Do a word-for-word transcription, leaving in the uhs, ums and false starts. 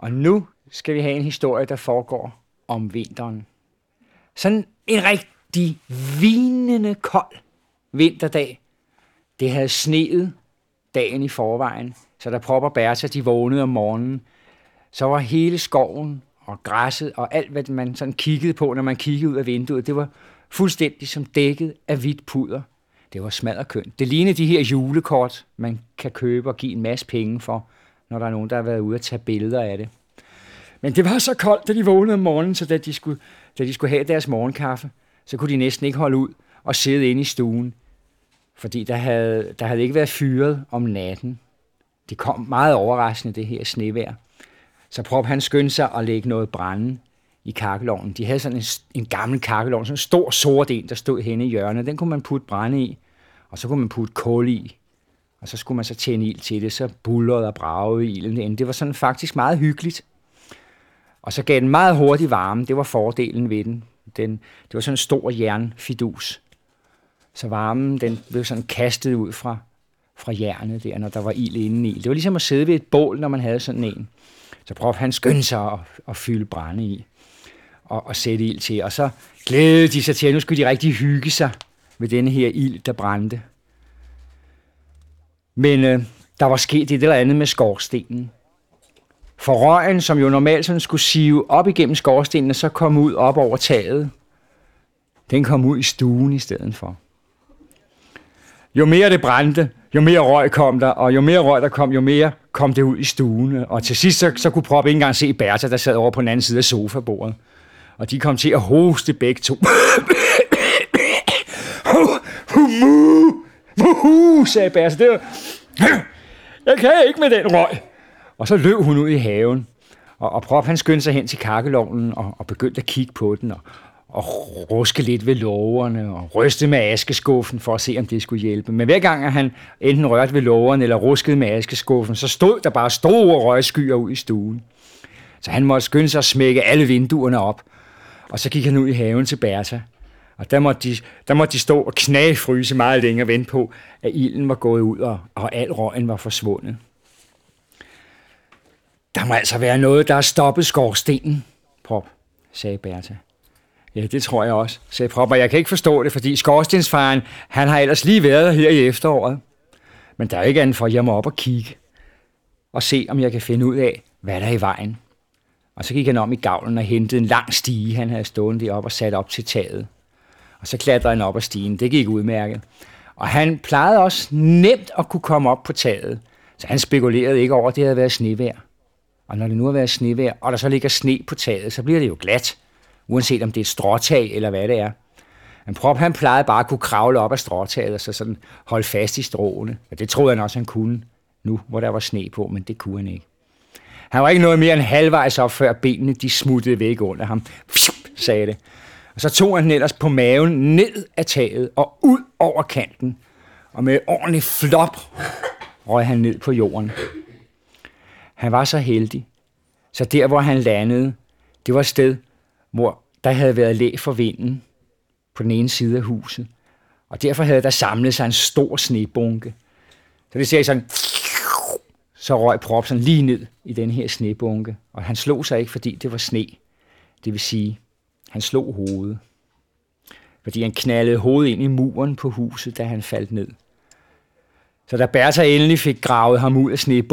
Og nu skal vi have en historie, der foregår om vinteren. Sådan en rigtig vinende kold vinterdag. Det havde sneet dagen i forvejen, så da Prop og Bertha de vågnede om morgenen, så var hele skoven og græsset og alt, hvad man sådan kiggede på, når man kiggede ud af vinduet, det var fuldstændig som dækket af hvidt pudder. Det var smadderkønt. Det lignede de her julekort, man kan købe og give en masse penge for, når der er nogen, der har været ude at tage billeder af det. Men det var så koldt, da de vågnede om morgenen, så da de skulle, da de skulle have deres morgenkaffe, så kunne de næsten ikke holde ud og sidde inde i stuen, fordi der havde, der havde ikke været fyret om natten. Det kom meget overraskende, det her snevejr. Så Prop han skyndte sig at lægge noget brænde i kakkelovnen. De havde sådan en, en gammel kakkelovn, sådan en stor sort en, der stod henne i hjørnet. Den kunne man putte brænde i, og så kunne man putte kul i. Og så skulle man så tænde ild til det, så buldrede og bragede ilden ind. Det var sådan faktisk meget hyggeligt. Og så gav den meget hurtig varme. Det var fordelen ved den. den det var sådan en stor jernfidus. Så varmen den blev sådan kastet ud fra, fra jernet der, når der var ild inde i. Det var ligesom at sidde ved et bål, når man havde sådan en. Så Prop han skyndte sig at, at fylde brænde i og, og sætte ild til. Og så glædede de sig til, at nu skulle de rigtig hygge sig ved denne her ild, der brændte. Men øh, der var sket et eller andet med skorstenen. For røgen, som jo normalt sådan skulle sive op igennem skorstenen, og så kom ud op over taget, den kom ud i stuen i stedet for. Jo mere det brændte, jo mere røg kom der, og jo mere røg der kom, jo mere kom det ud i stuen. Og til sidst så, så kunne Prop ikke engang se Bertha, der sad over på den anden side af sofabordet. Og de kom til at hoste begge to. Muhu, sagde Bertha. Det var... Jeg kan ikke med den røg. Og så løb hun ud i haven. Og, og Prop han skyndte sig hen til kakkelovnen og, og begyndte at kigge på den. Og, og ruske lidt ved lågerne og ryste med askeskuffen for at se, om det skulle hjælpe. Men hver gang han enten rørte ved lågerne eller ruskede med askeskuffen, så stod der bare store røgskyer ud i stuen. Så han måtte skynde sig at smække alle vinduerne op. Og så gik han ud i haven til Bertha. Og der måtte de, der måtte de stå og knagfryse meget længe og vente på, at ilden var gået ud, og, og al røgen var forsvundet. Der må altså være noget, der har stoppet skorstenen, Prop, sagde Bertha. Ja, det tror jeg også, sagde Prop, og jeg kan ikke forstå det, fordi skorstensfaren, han har ellers lige været her i efteråret. Men der er ikke andet for, at jeg må op og kigge og se, om jeg kan finde ud af, hvad der er i vejen. Og så gik han om i gavlen og hentede en lang stige, han havde stående deroppe og sat op til taget. Og så klatrede han op ad stigen. Det gik udmærket. Og han plejede også nemt at kunne komme op på taget, så han spekulerede ikke over, at det havde været snevejr. Og når det nu har været snevejr, og der så ligger sne på taget, så bliver det jo glat, uanset om det er et stråtag eller hvad det er. Men Prop han plejede bare at kunne kravle op af stråtaget og så sådan holde fast i stråene. Og det troede han også, han kunne nu, hvor der var sne på, men det kunne han ikke. Han var ikke noget mere end halvvejs op, før benene de smuttede væk under ham, sagde det. Og så tog han den ellers på maven ned af taget og ud over kanten. Og med et ordentligt flop røg han ned på jorden. Han var så heldig, så der hvor han landede, det var et sted, hvor der havde været læ for vinden på den ene side af huset. Og derfor havde der samlet sig en stor snebunke. Så det sagde sådan, så røg Prop sådan lige ned i den her snebunke. Og han slog sig ikke, fordi det var sne. Det vil sige, han slog hovedet. Fordi han knaldede hovedet ind i muren på huset, da han faldt ned. Så da Bertha endelig fik gravet ham ud af snebunken,